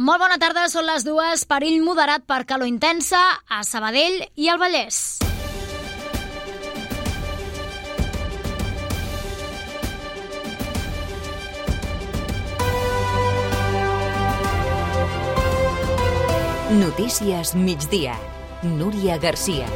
Molt bona tarda, són les 2. Perill moderat per calor intensa a Sabadell i al Vallès. Notícies migdia. Núria Garcia.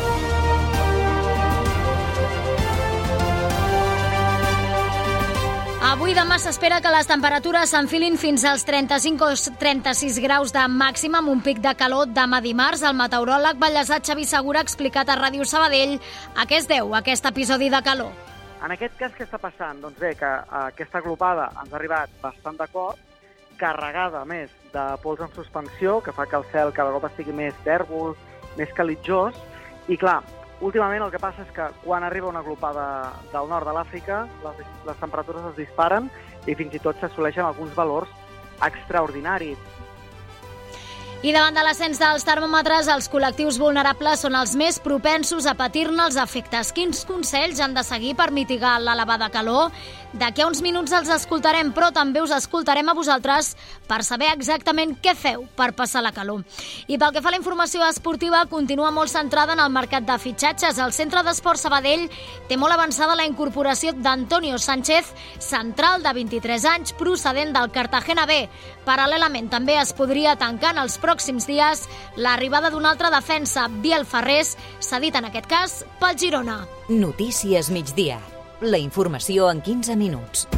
Avui demà s'espera que les temperatures s'enfilin fins als 35 o 36 graus de màxima amb un pic de calor demà dimarts. El meteoròleg vallesà Xavi Segura ha explicat a Ràdio Sabadell a què es deu aquest episodi de calor. En aquest cas, què està passant? Doncs bé, que aquesta glopada ens ha arribat bastant de cop, carregada més de pols en suspensió, que fa que el cel cada cop estigui més tèrbol, més calitjós, i clar, últimament el que passa és que quan arriba una glopada del nord de l'Àfrica, les temperatures es disparen i fins i tot s'assoleixen alguns valors extraordinaris. I davant de l'ascens dels termòmetres, els col·lectius vulnerables són els més propensos a patir-ne els efectes. Quins consells han de seguir per mitigar l'elevada calor? D'aquí a uns minuts els escoltarem, però també us escoltarem a vosaltres per saber exactament què feu per passar la calor. I pel que fa a la informació esportiva, continua molt centrada en el mercat de fitxatges. El Centre d'Esport Sabadell té molt avançada la incorporació d'Antonio Sánchez, central de 23 anys, procedent del Cartagena B. Paral·lelament també es podria tancar en els pròxims dies l'arribada d'un altre defensa, Biel Ferrés, cedit en aquest cas pel Girona. Notícies migdia. La informació en 15 minuts.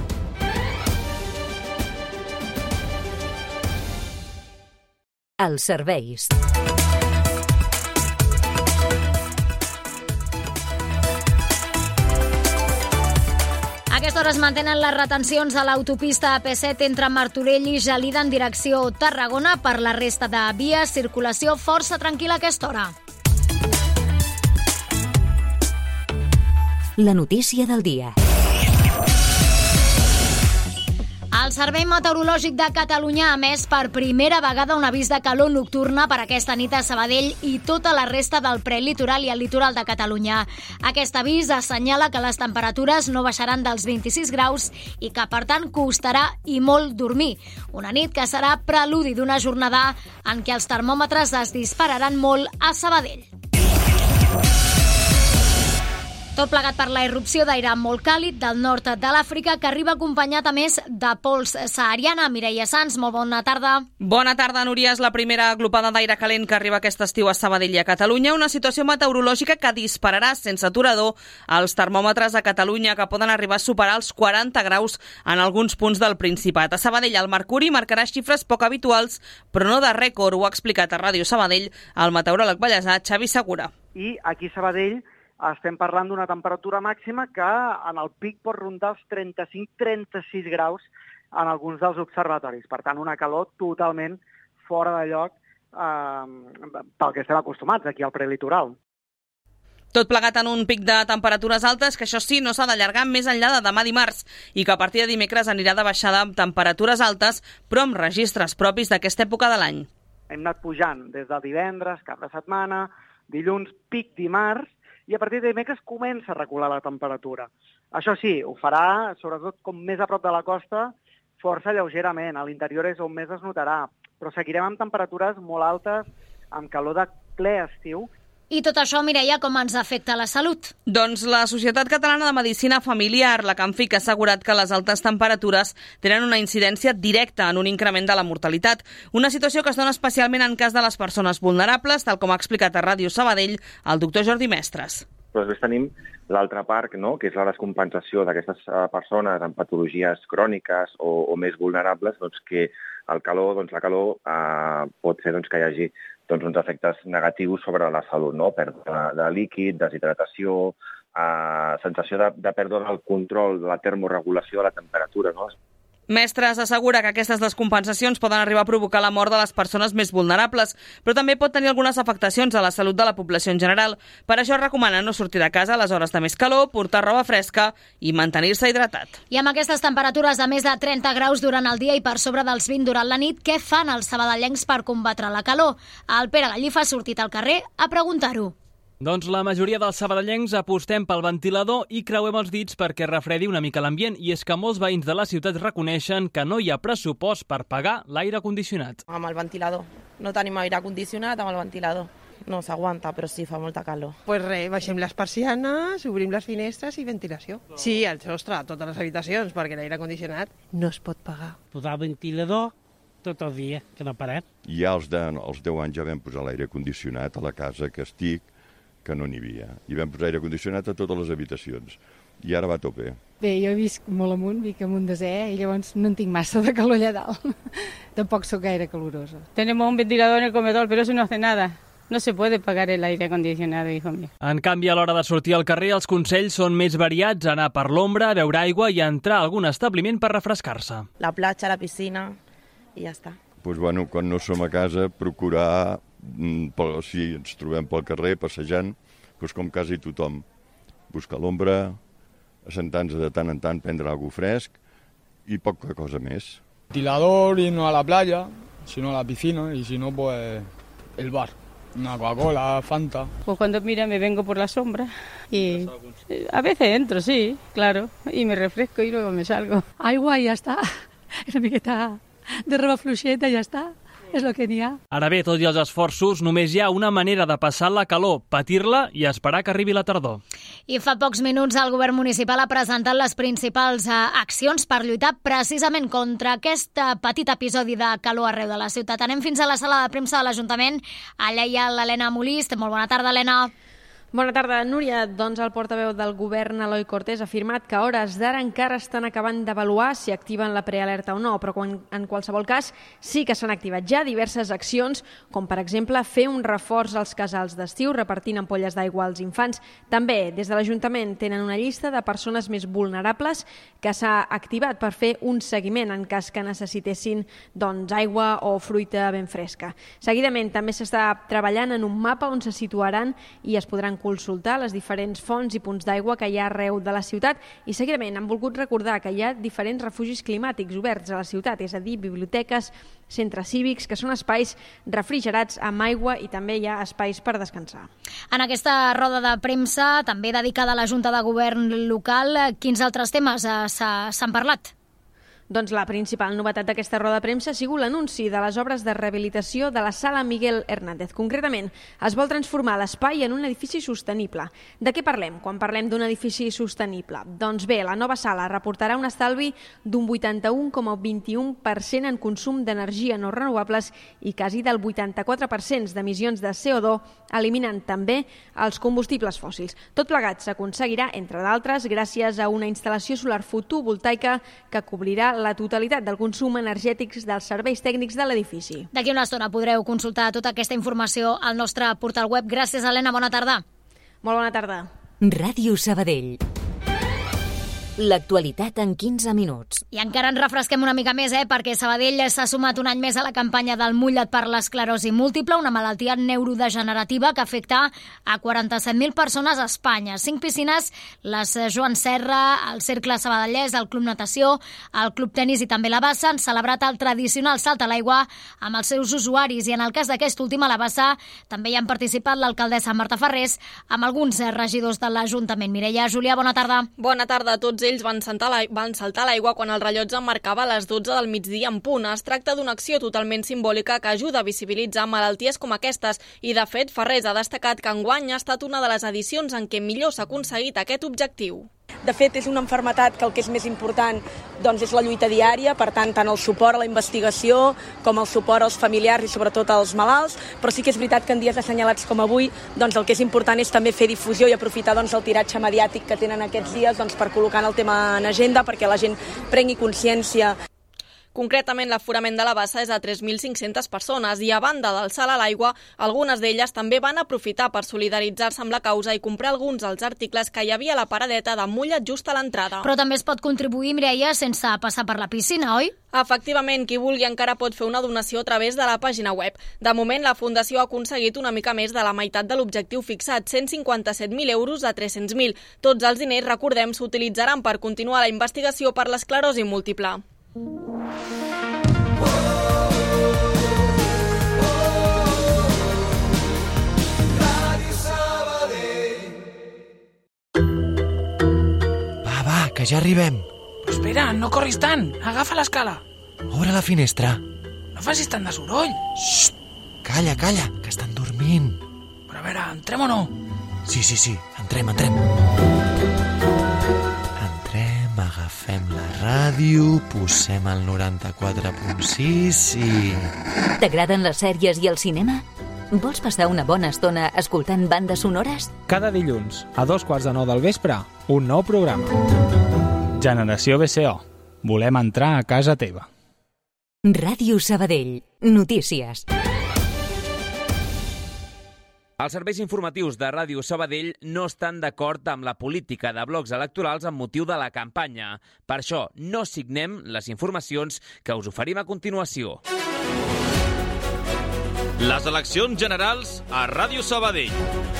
Els serveis. A aquesta hora es mantenen les retencions a l'autopista AP7 entre Martorell i Gelida en direcció Tarragona. Per la resta de vies, circulació força tranquil·la a aquesta hora. La notícia del dia. El Servei Meteorològic de Catalunya ha emès per primera vegada un avís de calor nocturna per aquesta nit a Sabadell i tota la resta del prelitoral i el litoral de Catalunya. Aquest avís assenyala que les temperatures no baixaran dels 26 graus i que, per tant, costarà i molt dormir. Una nit que serà preludi d'una jornada en què els termòmetres es dispararan molt a Sabadell. Tot plegat per la irrupció d'aire molt càlid del nord de l'Àfrica que arriba acompanyat a més de pols sahariana. Mireia Sans, molt bona tarda. Bona tarda, Núria. És la primera glopada d'aire calent que arriba aquest estiu a Sabadell i a Catalunya. Una situació meteorològica que dispararà sense aturador els termòmetres a Catalunya, que poden arribar a superar els 40 graus en alguns punts del Principat. A Sabadell el mercuri marcarà xifres poc habituals, però no de rècord. Ho ha explicat a Ràdio Sabadell el meteoròleg vallesà Xavi Segura. I aquí a Sabadell estem parlant d'una temperatura màxima que en el pic pot rondar els 35-36 graus en alguns dels observatoris. Per tant, una calor totalment fora de lloc pel que estem acostumats aquí al prelitoral. Tot plegat en un pic de temperatures altes que, això sí, no s'ha d'allargar més enllà de demà dimarts i que a partir de dimecres anirà de baixada amb temperatures altes, però amb registres propis d'aquesta època de l'any. Hem anat pujant des de divendres, cap de setmana, dilluns, pic dimarts, i a partir de dimecres comença a recular la temperatura. Això sí, ho farà, sobretot com més a prop de la costa, força lleugerament. A l'interior és on més es notarà, però seguirem amb temperatures molt altes, amb calor de ple estiu. I tot això, Mireia, com ens afecta la salut? Doncs la Societat Catalana de Medicina Familiar, la Camfic, ha assegurat que les altes temperatures tenen una incidència directa en un increment de la mortalitat. Una situació que es dona especialment en cas de les persones vulnerables, tal com ha explicat a Ràdio Sabadell el doctor Jordi Mestres. Però després tenim l'altra part, no?, que és la descompensació d'aquestes persones amb patologies cròniques o més vulnerables, doncs que la calor pot fer que hi hagi uns efectes negatius sobre la salut, no? Pèrdua de líquid, deshidratació, sensació de pèrdua del control de la termorregulació de la temperatura, no? Mestres assegura que aquestes descompensacions poden arribar a provocar la mort de les persones més vulnerables, però també pot tenir algunes afectacions a la salut de la població en general. Per això recomana no sortir de casa a les hores de més calor, portar roba fresca i mantenir-se hidratat. I amb aquestes temperatures de més de 30 graus durant el dia i per sobre dels 20 durant la nit, què fan els sabadellencs per combatre la calor? El Pere Gallifa ha sortit al carrer a preguntar-ho. Doncs la majoria dels sabadellencs apostem pel ventilador i creuem els dits perquè refredi una mica l'ambient, i és que molts veïns de la ciutat reconeixen que no hi ha pressupost per pagar l'aire condicionat. Amb el ventilador. No tenim aire condicionat amb el ventilador. No s'aguanta, però sí, fa molta calor. Pues res, baixem les persianes, obrim les finestres i ventilació. Sí, el sostre, a totes les habitacions, perquè l'aire condicionat no es pot pagar. Posar el ventilador tot el dia, que no parem. Ja als 10 anys ja vam posar l'aire condicionat a la casa que estic, que no n'hi havia. I vam posar aire condicionat a totes les habitacions. I ara va a tope. Bé, jo visc molt amunt, visc amunt de Zé, i llavors no en tinc massa de calor allà dalt. Tampoc sóc gaire calorosa. Tenemos un ventilador en el comedor, pero eso no hace nada. No se puede pagar el aire acondicionado, hijo mío. En canvi, a l'hora de sortir al carrer, els consells són més variats: anar per l'ombra, beure aigua i entrar a algun establiment per refrescar-se. La platja, la piscina i ja està. Doncs, bueno, quan no som a casa, procurar, si ens trobem pel carrer passejant, doncs com quasi tothom, buscar l'ombra, assentar-nos de tant en tant, prendre alguna cosa fresc i poca cosa més. Ventilador, irnos a la playa, si no a la piscina, y si no, pues el bar. Una Coca-Cola, Fanta. Pues cuando mira me vengo por la sombra y a veces entro, sí, claro, y me refresco y luego me salgo. Aigua i ja està. Una miqueta de roba fluixeta i ja està. És el que n'hi ha. Ara bé, tot i els esforços, només hi ha una manera de passar la calor: patir-la i esperar que arribi la tardor. I fa pocs minuts el govern municipal ha presentat les principals accions per lluitar precisament contra aquest petit episodi de calor arreu de la ciutat. Anem fins a la sala de premsa de l'Ajuntament. Allà hi ha l'Helena Molist. Molt bona tarda, Helena. Bona tarda, Núria. Doncs el portaveu del govern, Eloi Cortés, ha afirmat que a hores d'ara encara estan acabant d'avaluar si activen la prealerta o no, però en qualsevol cas sí que s'han activat ja diverses accions, com per exemple fer un reforç als casals d'estiu repartint ampolles d'aigua als infants. També des de l'Ajuntament tenen una llista de persones més vulnerables que s'ha activat per fer un seguiment en cas que necessitessin aigua o fruita ben fresca. Seguidament també s'està treballant en un mapa on se situaran i es podran consultar les diferents fonts i punts d'aigua que hi ha arreu de la ciutat, i seguidament han volgut recordar que hi ha diferents refugis climàtics oberts a la ciutat, és a dir, biblioteques, centres cívics, que són espais refrigerats amb aigua, i també hi ha espais per descansar. En aquesta roda de premsa, també dedicada a la Junta de Govern local, quins altres temes s'han parlat? Doncs la principal novetat d'aquesta roda de premsa ha sigut l'anunci de les obres de rehabilitació de la Sala Miguel Hernández. Concretament, es vol transformar l'espai en un edifici sostenible. De què parlem quan parlem d'un edifici sostenible? Doncs bé, la nova sala reportarà un estalvi d'un 81,21% en consum d'energia no renovables i quasi del 84% d'emissions de CO2, eliminant també els combustibles fòssils. Tot plegat s'aconseguirà, entre d'altres, gràcies a una instal·lació solar fotovoltaica que cobrirà la totalitat del consum energètic dels serveis tècnics de l'edifici. D'aquí una estona podreu consultar tota aquesta informació al nostre portal web. Gràcies, Helena. Bona tarda. Molt bona tarda. Ràdio Sabadell. L'actualitat en 15 minuts. I encara ens refresquem una mica més, perquè Sabadell s'ha sumat un any més a la campanya del Mulla't per l'esclerosi múltiple, una malaltia neurodegenerativa que afecta a 47.000 persones a Espanya. 5 piscines, les Joan Serra, el Cercle Sabadellès, el Club Natació, el Club Tenis i també la Bassa han celebrat el tradicional salt a l'aigua amb els seus usuaris, i en el cas d'aquest últim, a la Bassa, també hi han participat l'alcaldessa Marta Ferrés amb alguns regidors de l'Ajuntament. Mireia, Julià, bona tarda. Bona tarda a tots ells. Van saltar a l'aigua quan el rellotge marcava les 12 del migdia en punt. Es tracta d'una acció totalment simbòlica que ajuda a visibilitzar malalties com aquestes, i de fet Ferrés ha destacat que enguany ha estat una de les edicions en què millor s'ha aconseguit aquest objectiu. De fet, és una malaltia que el que és més important és la lluita diària, per tant el suport a la investigació com el suport als familiars i sobretot als malalts, però sí que és veritat que en dies assenyalats com avui el que és important és també fer difusió i aprofitar el tiratge mediàtic que tenen aquests dies per col·locar el tema en agenda perquè la gent prengui consciència. Concretament, l'aforament de la Bassa és de 3.500 persones i, a banda del salt a l'aigua, algunes d'elles també van aprofitar per solidaritzar-se amb la causa i comprar alguns dels articles que hi havia a la paradeta de Mulla't just a l'entrada. Però també es pot contribuir, Mireia, sense passar per la piscina, oi? Efectivament, qui vulgui encara pot fer una donació a través de la pàgina web. De moment, la Fundació ha aconseguit una mica més de la meitat de l'objectiu fixat, 157.000 euros de 300.000. Tots els diners, recordem, s'utilitzaran per continuar la investigació per l'esclerosi múltiple. ja arribem. Però espera, no corris tant. Agafa l'escala. Obre la finestra. No facis tant de soroll. Xxt, calla, que estan dormint. Però a veure, entrem o no? Sí, entrem. Agafem la ràdio, posem el 94.6 i... T'agraden les sèries i el cinema? Vols passar una bona estona escoltant bandes sonores? Cada dilluns, a 2:15 del vespre, un nou programa. Generació BCO. Volem entrar a casa teva. Ràdio Sabadell. Notícies. Els serveis informatius de Ràdio Sabadell no estan d'acord amb la política de blocs electorals amb motiu de la campanya. Per això no signem les informacions que us oferim a continuació. Les eleccions generals a Ràdio Sabadell.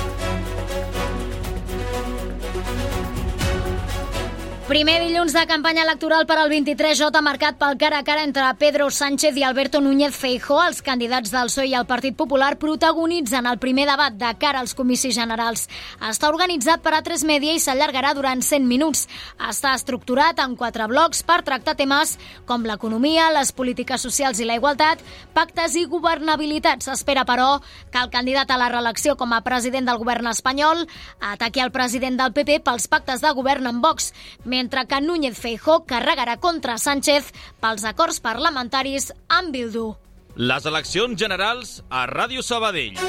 Primer dilluns de campanya electoral per al 23J marcat pel cara a cara entre Pedro Sánchez i Alberto Núñez Feijóo. Els candidats del PSOE i el Partit Popular protagonitzen el primer debat de cara als comicis generals. Està organitzat per A3 Media i s'allargarà durant 100 minuts. Està estructurat en 4 blocs per tractar temes com l'economia, les polítiques socials i la igualtat, pactes i governabilitat. S'espera, però, que el candidat a la reelecció com a president del govern espanyol ataqui el president del PP pels pactes de govern amb Vox, mentre que Núñez Feijóo carregarà contra Sánchez pels acords parlamentaris amb Bildu. Les eleccions generals a Ràdio Sabadell.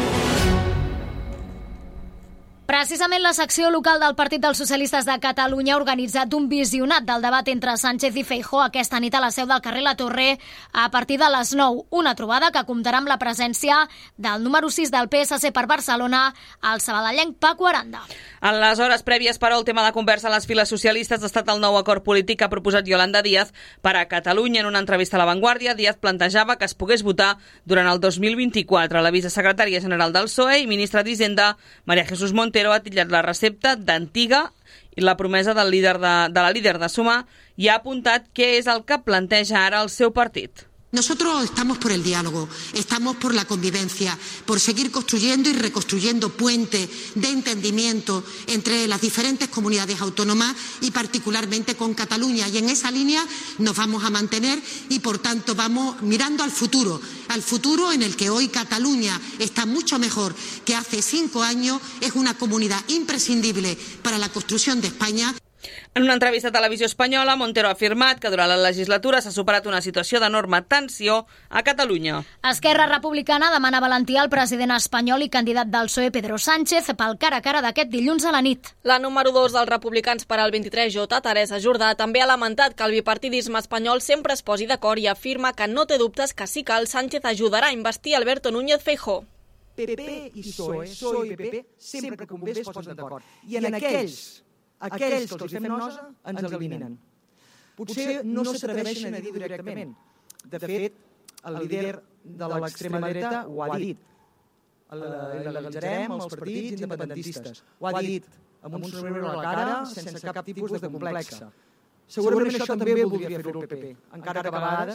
Precisament la secció local del Partit dels Socialistes de Catalunya ha organitzat un visionat del debat entre Sánchez i Feijóo aquesta nit a la seu del carrer La Torre a partir de les 9. Una trobada que comptarà amb la presència del número 6 del PSC per Barcelona, el sabadellenc Paco Aranda. En les hores prèvies, però, el tema de conversa a les files socialistes ha estat el nou acord polític que ha proposat Yolanda Díaz per a Catalunya. En una entrevista a La Vanguardia, Díaz plantejava que es pogués votar durant el 2024. La vicesecretària general del PSOE i ministra d'Hisenda, María Jesús Montero, ha titllat la recepta d'antiga i la promesa del líder de la líder de Sumar i ha apuntat què és el que planteja ara el seu partit. Nosotros estamos por el diálogo, estamos por la convivencia, por seguir construyendo y reconstruyendo puentes de entendimiento entre las diferentes comunidades autónomas y particularmente con Cataluña. Y en esa línea nos vamos a mantener y, por tanto, vamos mirando al futuro en el que hoy Cataluña está mucho mejor que hace 5 años, es una comunidad imprescindible para la construcción de España. En una entrevista a Televisió Espanyola, Montero ha afirmat que durant la legislatura s'ha superat una situació d'enorme tensió a Catalunya. Esquerra Republicana demana valentia al president espanyol i candidat del PSOE, Pedro Sánchez, pel cara a cara d'aquest dilluns a la nit. La número 2 dels republicans per al 23J, Teresa Jordà, també ha lamentat que el bipartidisme espanyol sempre es posi d'acord i afirma que no té dubtes que si cal, Sánchez ajudarà a investir Alberto Núñez Feijóo. PP i PSOE, PSOE i PP, sempre que convé es posen d'acord. I en aquells que els fem nosa ens eliminen. Potser no s'atreveixen a dir directament. De fet, el líder de l'extrema dreta ho ha dit. Il·legalitzarem els partits independentistes. Ho ha dit amb un somriure a la cara, sense cap tipus de complexa. Segurament això també voldria fer-ho el PP, encara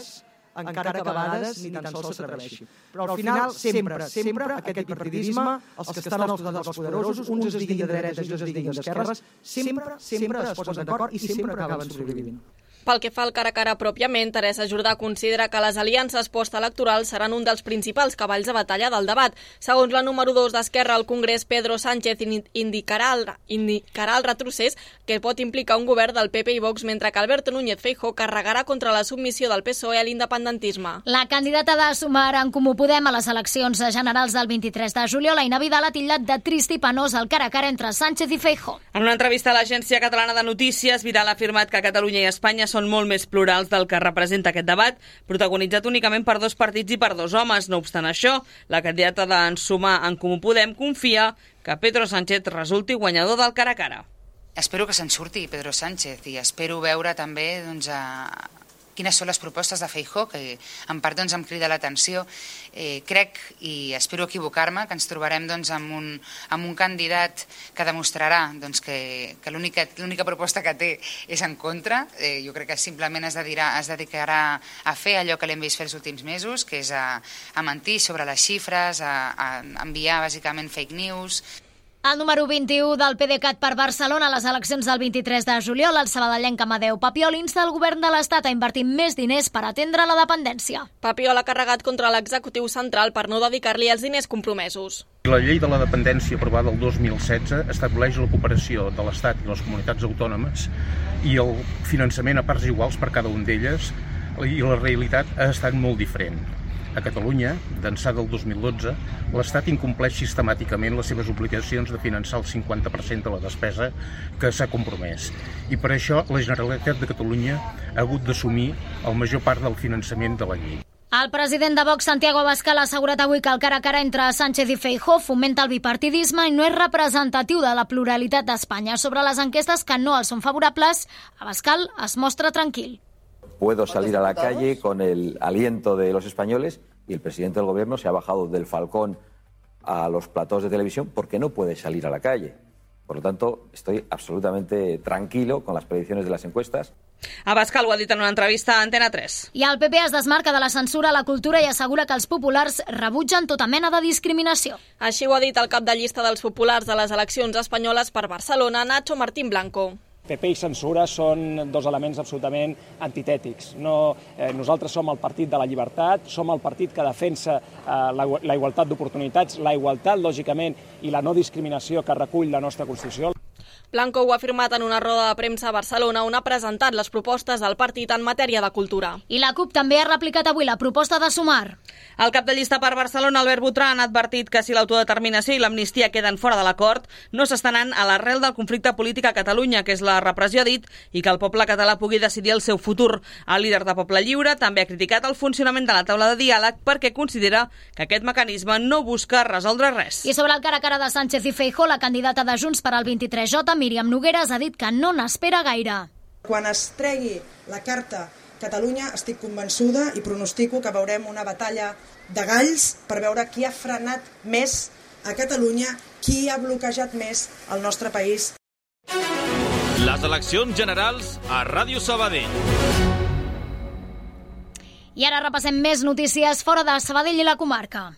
que a vegades ni tan sols s'atreveixi. Però al final, sempre, aquest bipartidisme, els que estan als dels poderosos, uns es diguin de dretes i uns es diguin d'esquerres, sempre es posen d'acord i sempre acaben sobrevivint. Pel que fa al cara a cara pròpiament, Teresa Jordà considera que les aliances postelectorals seran un dels principals cavalls de batalla del debat. Segons la número 2 d'Esquerra al Congrés, Pedro Sánchez indicarà el retrocés que pot implicar un govern del PP i Vox, mentre que Alberto Núñez Feijóo carregarà contra la submissió del PSOE a l'independentisme. La candidata de Sumar en Comú Podem a les eleccions generals del 23 de juliol, Aina Vidal, ha titllat de trist i penós el cara a cara entre Sánchez i Feijóo. En una entrevista a l'Agència Catalana de Notícies, Vidal ha afirmat que Catalunya i Espanya són molt més plurals del que representa aquest debat, protagonitzat únicament per 2 partits i per 2 homes. No obstant això, la candidata d'en Sumar en Comú Podem confia que Pedro Sánchez resulti guanyador del cara a cara. Espero que se'n surti Pedro Sánchez i espero veure també quines són les propostes de Feijóo, que en part em crida l'atenció. Crec, i espero equivocar-me, que ens trobarem amb un candidat que demostrarà que l'única proposta que té és en contra. Jo crec que simplement es dedicarà a fer allò que l'hem vist fer els últims mesos, que és a mentir sobre les xifres, a enviar bàsicament fake news. El número 21 del PDeCAT per Barcelona a les eleccions del 23 de juliol, el sabadellenc Amadeu Papiol insta el govern de l'Estat a invertir més diners per atendre la dependència. Papiol ha carregat contra l'executiu central per no dedicar-li els diners compromesos. La llei de la dependència aprovada el 2016 estableix la cooperació de l'Estat i les comunitats autònomes i el finançament a parts iguals per cada un d'elles, i la realitat ha estat molt diferent. A Catalunya, d'ençà del 2012, l'Estat incompleix sistemàticament les seves obligacions de finançar el 50% de la despesa que s'ha compromès. I per això la Generalitat de Catalunya ha hagut d'assumir la major part del finançament de la llei. El president de Vox, Santiago Abascal, ha assegurat avui que el cara a cara entre Sánchez i Feijóo fomenta el bipartidisme i no és representatiu de la pluralitat d'Espanya. Sobre les enquestes que no els són favorables, Abascal es mostra tranquil. Puedo salir a la calle con el aliento de los españoles y el presidente del gobierno se ha bajado del Falcón a los platós de televisión porque no puede salir a la calle. Por lo tanto, estoy absolutamente tranquilo con las predicciones de las encuestas. Abascal ho ha dit en una entrevista a Antena 3. I el PP es desmarca de la censura a la cultura i assegura que els populars rebutgen tota mena de discriminació. Així ho ha dit el cap de llista dels populars de les eleccions espanyoles per Barcelona, Nacho Martín Blanco. PP i censura són dos elements absolutament antitètics. Nosaltres som el partit de la llibertat, som el partit que defensa la igualtat d'oportunitats, la igualtat, lògicament, i la no discriminació que recull la nostra Constitució. Blanco ho ha afirmat en una roda de premsa a Barcelona on ha presentat les propostes del partit en matèria de cultura. I la CUP també ha replicat avui la proposta de Sumar. El cap de llista per Barcelona, Albert Botran, ha advertit que si l'autodeterminació i l'amnistia queden fora de l'acord, no s'estaran a l'arrel del conflicte polític a Catalunya, que és la repressió, ha dit, i que el poble català pugui decidir el seu futur. El líder de Poble Lliure també ha criticat el funcionament de la taula de diàleg perquè considera que aquest mecanisme no busca resoldre res. I sobre el cara a cara de Sánchez i Feijóo, la candidata de Junts per al 23J, Míriam Nogueras, ha dit que no n'espera gaire. Quan es tregui la carta Catalunya, estic convençuda i pronostico que veurem una batalla de galls per veure qui ha frenat més a Catalunya, qui ha bloquejat més el nostre país. Les eleccions generals a Ràdio Sabadell. I ara repassem més notícies fora de Sabadell i la comarca.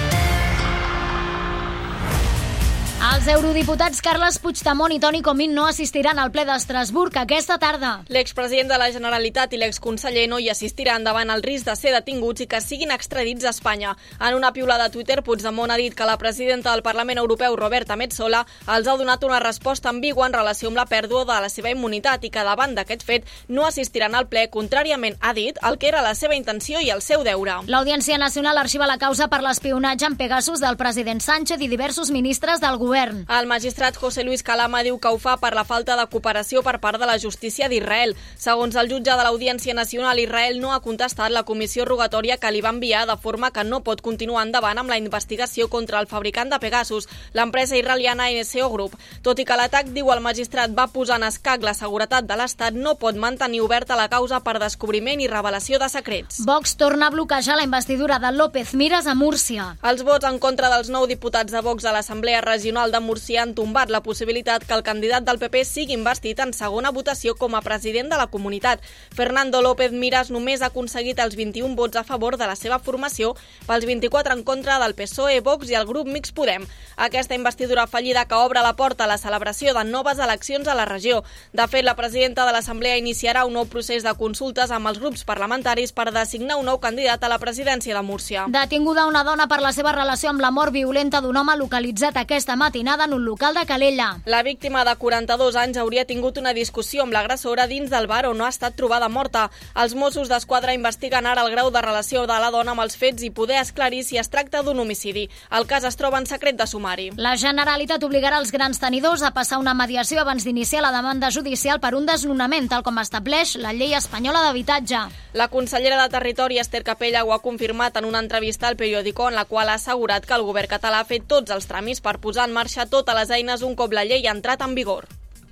Els eurodiputats Carles Puigdemont i Toni Comín no assistiran al ple d'Estrasburg aquesta tarda. L'expresident de la Generalitat i l'exconseller no hi assistiran davant el risc de ser detinguts i que siguin extradits a Espanya. En una piulada a Twitter, Puigdemont ha dit que la presidenta del Parlament Europeu, Roberta Metsola, els ha donat una resposta ambigua en relació amb la pèrdua de la seva immunitat i que davant d'aquest fet no assistiran al ple, contràriament, ha dit, el que era la seva intenció i el seu deure. L'Audiència Nacional arxiva la causa per l'espionatge en Pegasus del president Sánchez i diversos ministres del govern. El magistrat José Luis Calama diu que ho fa per la falta de cooperació per part de la justícia d'Israel. Segons el jutge de l'Audiència Nacional, Israel no ha contestat la comissió rogatòria que li va enviar, de forma que no pot continuar endavant amb la investigació contra el fabricant de Pegasus, l'empresa israeliana NSO Group. Tot i que l'atac, diu el magistrat, va posar en escac la seguretat de l'Estat, no pot mantenir oberta la causa per descobriment i revelació de secrets. Vox torna a bloquejar la investidura de López Miras a Múrcia. Els vots en contra dels 9 diputats de Vox a l'Assemblea Regional de Múrcia han tombat la possibilitat que el candidat del PP sigui investit en segona votació com a president de la comunitat. Fernando López Miras només ha aconseguit els 21 vots a favor de la seva formació, pels 24 en contra del PSOE, Vox i el grup Mix Podem. Aquesta investidura fallida que obre la porta a la celebració de noves eleccions a la regió. De fet, la presidenta de l'Assemblea iniciarà un nou procés de consultes amb els grups parlamentaris per designar un nou candidat a la presidència de Múrcia. Detinguda una dona per la seva relació amb la mort violenta d'un home localitzat aquesta matinada en un local de Calella. La víctima de 42 anys hauria tingut una discussió amb l'agressora dins del bar on no ha estat trobada morta. Els Mossos d'Esquadra investiguen ara el grau de relació de la dona amb els fets i poder esclarir si es tracta d'un homicidi. El cas es troba en secret de sumari. La Generalitat obligarà els grans tenidors a passar una mediació abans d'iniciar la demanda judicial per un desnonament, tal com estableix la llei espanyola d'habitatge. La consellera de Territori, Esther Capella, ho ha confirmat en una entrevista al Periódico, en la qual ha assegurat que el govern català ha fet tots els tràmits per posar en marxa totes les eines un cop la llei ha entrat en vigor.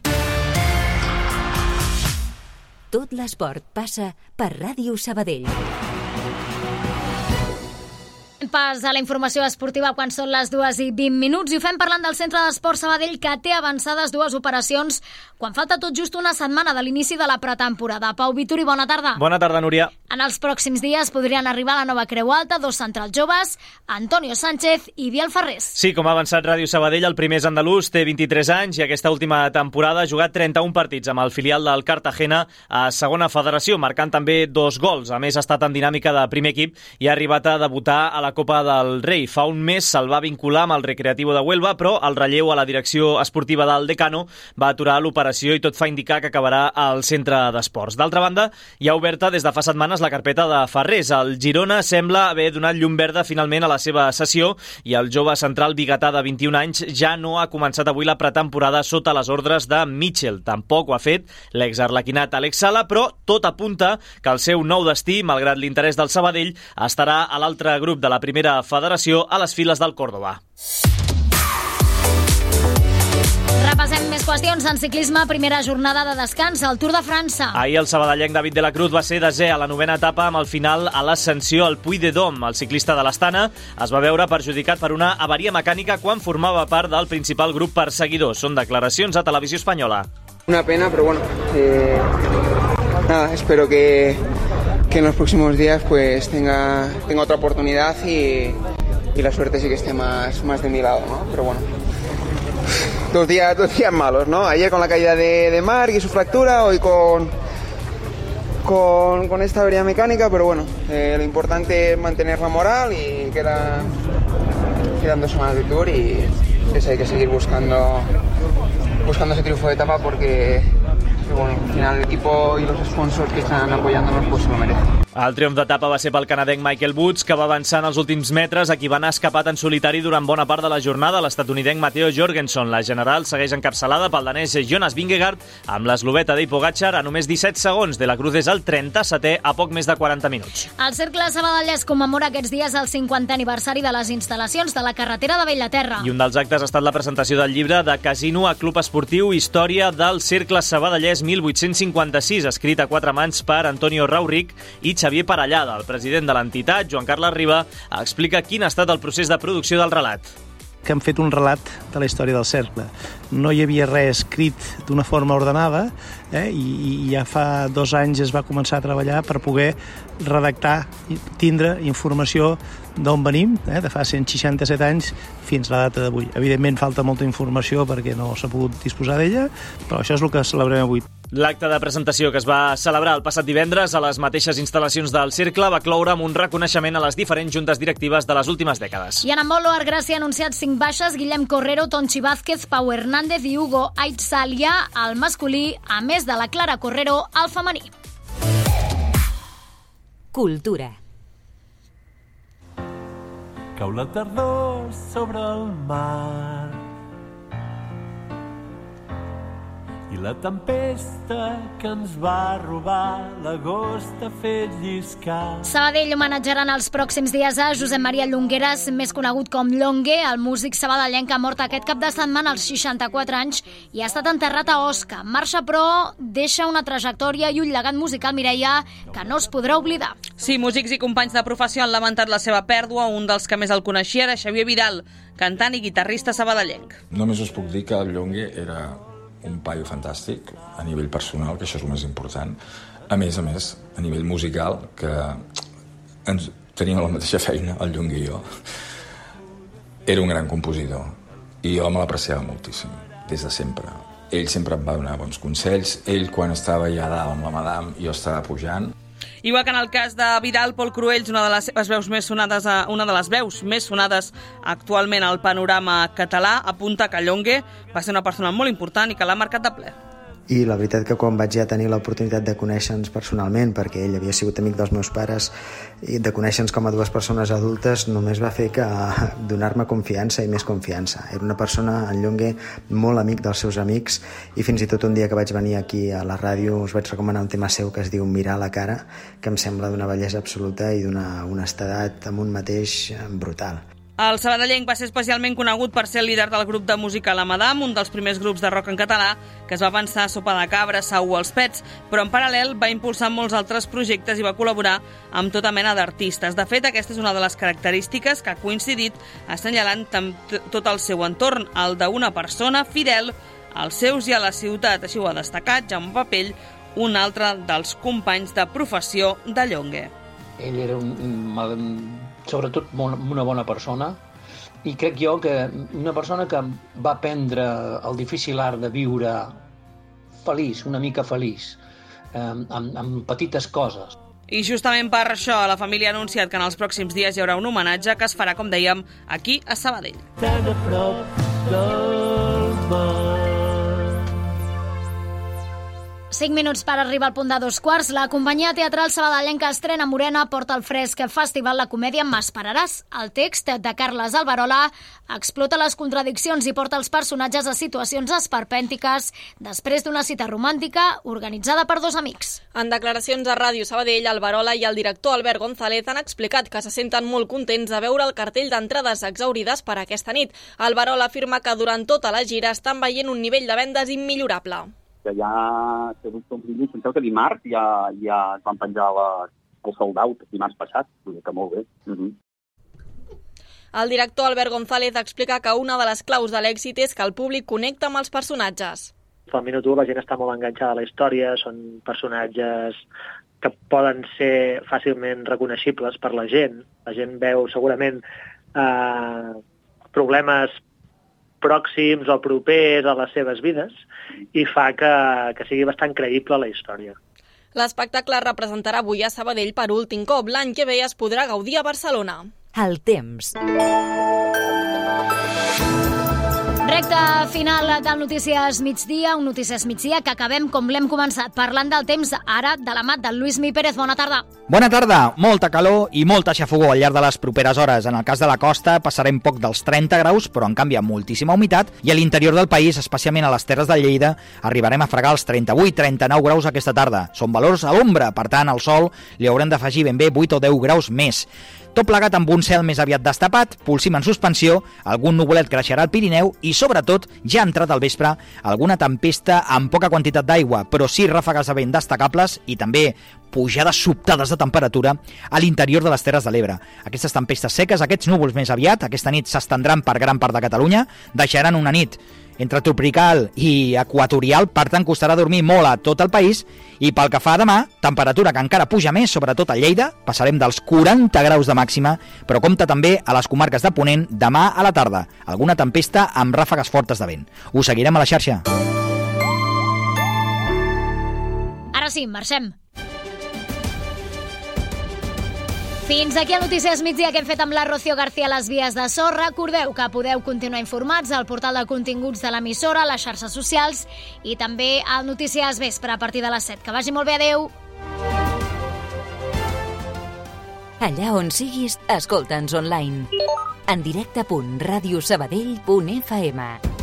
Tot l'esport passa per Ràdio Sabadell. Donem pas a la informació esportiva quan són les 2:20 i ho fem parlant del Centre d'Esport Sabadell, que té avançades 2 operacions quan falta tot just una setmana de l'inici de la pretemporada. Pau Vituri, bona tarda. Bona tarda, Núria. En els pròxims dies podrien arribar a la nova Creu Alta 2 centrals joves, Antonio Sánchez i Biel Ferrés. Sí, com ha avançat Ràdio Sabadell, el primer és andalús, té 23 anys i aquesta última temporada ha jugat 31 partits amb el filial del Cartagena a segona federació, marcant també 2 gols. A més, ha estat en dinàmica de primer equip i ha arribat a debutar a la Copa del Rei. Fa un mes se'l va vincular amb el Recreativo de Huelva, però el relleu a la direcció esportiva del Decano va aturar l'operació i tot fa indicar que acabarà al centre d'esports. D'altra banda, hi ha oberta des de fa setmanes la carpeta de Ferrés. El Girona sembla haver donat llum verda finalment a la seva sessió i el jove central biguetà de 21 anys ja no ha començat avui la pretemporada sota les ordres de Mitchell. Tampoc ho ha fet l'exarlequinat Alex Sala, però tot apunta que el seu nou destí, malgrat l'interès del Sabadell, estarà a l'altre grup de la primera federació, a les files del Córdoba. Repassem més qüestions en ciclisme. Primera jornada de descans al Tour de França. Ahir el sabadellenc David de la Cruz va ser desè a la 9ª etapa amb el final a l'ascensió al Puy de Dôme. El ciclista de l'Astana es va veure perjudicat per una avaria mecànica quan formava part del principal grup perseguidor. Són declaracions a Televisió Espanyola. Una pena, pero bueno, nada, espero que en los próximos días pues tenga otra oportunidad y la suerte sí que esté más de mi lado, ¿no? Pero bueno, dos días malos, ¿no? Ayer con la caída de Marc y su fractura, hoy con esta avería mecánica, pero bueno, lo importante es mantener la moral y quedan 2 semanas de Tour y eso, hay que seguir buscando ese triunfo de etapa porque bueno, al final el equipo y los sponsors que están apoyándonos pues se lo merecen. El triomf d'etapa va ser pel canadenc Michael Woods, que va avançar en els últims metres, a qui va anar escapat en solitari durant bona part de la jornada l'estatunidenc Matteo Jorgensen. La general segueix encapçalada pel danès Jonas Vingegaard, amb l'esloveta Tadej Pogačar a només 17 segons. De la Cruz és el 37è a poc més de 40 minuts. El Cercle Sabadellès commemora aquests dies el 50è aniversari de les instal·lacions de la carretera de Bellaterra. I un dels actes ha estat la presentació del llibre de Casino a Club Esportiu, Història del Cercle Sabadellès 1856, escrit a 4 mans per Antonio Rauric i Xavier Parellada. El president de l'entitat, Joan Carles Riba, explica quin ha estat el procés de producció del relat. Que hem fet un relat de la història del cercle. No hi havia res escrit d'una forma ordenada i ja fa 2 anys es va començar a treballar per poder redactar i tindre informació d'on venim, de fa 167 anys fins a la data d'avui. Evidentment falta molta informació perquè no s'ha pogut disposar d'ella, però això és el que celebrem avui. L'acte de presentació que es va celebrar el passat divendres a les mateixes instal·lacions del Cercle va cloure amb un reconeixement a les diferents juntes directives de les últimes dècades. I en handbol, l'Oar Gràcia ha anunciat 5 baixes: Guillem Correro, Tonchi Vázquez, Pau Hernández i Hugo Aitzalià al masculí, a més de la Clara Correro al femení. Cultura. Cau la tardor sobre el mar i la tempesta que ens va robar l'agost ha fet lliscar. Sabadell homenatjarà en els pròxims dies a Josep Maria Llongueras, més conegut com Llongue, el músic sabadellenc que ha mort aquest cap de setmana als 64 anys i ha estat enterrat a Osca. Marxa, però, deixa una trajectòria i un llegat musical, Mireia, que no es podrà oblidar. Sí, músics i companys de professió han lamentat la seva pèrdua. Un dels que més el coneixia era Xavier Vidal, cantant i guitarrista sabadellenc. Només us puc dir que el Llongue era un paio fantàstic a nivell personal, que això és el més important. A més, a nivell musical, que ens teníem la mateixa feina, el Llongue i jo. Era un gran compositor i jo me l'apreciava moltíssim, des de sempre. Ell sempre em va donar bons consells. Ell, quan estava ja dalt amb la madame, jo estava pujant. Igual que en el cas de Vidal, Pol Cruells, una de les veus més sonades actualment al panorama català, apunta que Llongue va ser una persona molt important i que l'ha marcat de ple. I la veritat que quan vaig ja tenir l'oportunitat de conèixer-nos personalment, perquè ell havia sigut amic dels meus pares, i de conèixer-nos com a 2 persones adultes, només va fer que donar-me confiança i més confiança. Era una persona, en Llongue, molt amic dels seus amics, i fins i tot un dia que vaig venir aquí a la ràdio us vaig recomanar un tema seu que es diu Mirar la cara, que em sembla d'una bellesa absoluta i d'una honestedat amb un mateix brutal. El sabadellenc va ser especialment conegut per ser el líder del grup de música La Madame, un dels primers grups de rock en català que es va avançar a Sopa de Cabra, Sau o Els Pets, però en paral·lel va impulsar molts altres projectes i va col·laborar amb tota mena d'artistes. De fet, aquesta és una de les característiques que ha coincidit assenyalant tot el seu entorn, el d'una persona fidel als seus i a la ciutat. Així ho ha destacat Jaume Papell, un altre dels companys de professió de Llongue. Ell era sobretot una bona persona i crec jo que una persona que va aprendre el difícil art de viure feliç, una mica feliç, amb petites coses. I justament per això la família ha anunciat que en els pròxims dies hi haurà un homenatge que es farà, com dèiem, aquí a Sabadell. Tan a prop del mar. 5 minuts per arribar al punt de 2:15. La companyia teatral sabadellenca estrena Morena porta al fresc festival la comèdia M'esperaràs. El text de Carles Alberola explota les contradiccions i porta els personatges a situacions esperpèntiques després d'una cita romàntica organitzada per dos amics. En declaracions a Ràdio Sabadell, Alberola i el director Albert González han explicat que se senten molt contents de veure el cartell d'entrades exaurides per aquesta nit. Alberola afirma que durant tota la gira estan veient un nivell de vendes immillorable. Que ja ha sigut un dilluns, penseu que dimarts ja es van penjar el sold out, dimarts passat, que molt bé. El director Albert González explica que una de les claus de l'èxit és que el públic connecta amb els personatges. Al minut 1 la gent està molt enganxada a la història, són personatges que poden ser fàcilment reconeixibles per la gent. La gent veu segurament problemes pròxims o propers a les seves vides i fa que sigui bastant creïble la història. L'espectacle es representarà avui a Sabadell per últim cop. L'any que ve es podrà gaudir a Barcelona. El temps. Recte final del Notícies Migdia, un Notícies Migdia que acabem com l'hem començat, parlant del temps ara de la mà del Lluís Pérez. Bona tarda. Bona tarda. Molta calor i molta xafogor al llarg de les properes hores. En el cas de la costa passarem poc dels 30 graus, però en canvi amb moltíssima humitat, i a l'interior del país, especialment a les Terres de Lleida, arribarem a fregar els 38-39 graus aquesta tarda. Són valors a l'ombra, per tant, al sol li haurem d'afegir ben bé 8 o 10 graus més. Tot plegat amb un cel més aviat destapat, polsim en suspensió, algun nuvolet creixerà al Pirineu i, sobretot, ja ha entrat al vespre alguna tempesta amb poca quantitat d'aigua, però sí ràfegues de vent destacables i també pujades sobtades de temperatura a l'interior de les Terres de l'Ebre. Aquestes tempestes seques, aquests núvols més aviat, aquesta nit s'estendran per gran part de Catalunya, deixaran una nit entre tropical i equatorial, per tant costarà dormir molt a tot el país, i pel que fa a demà, temperatura que encara puja més, sobretot a Lleida, passarem dels 40 graus de màxima, però compta també a les comarques de Ponent demà a la tarda, alguna tempesta amb ràfegues fortes de vent. Us seguirem a la xarxa. Ara sí, marxem. Fins aquí el Notícies Migdia que hem fet amb la Rocío García a les vies de so. Recordeu que podeu continuar informats al portal de continguts de l'emissora, a les xarxes socials i també al Notícies Vespre a partir de les 7. Que vagi molt bé, adeu! Allà on siguis, escolta'ns online. En directe.radiosabadell.fm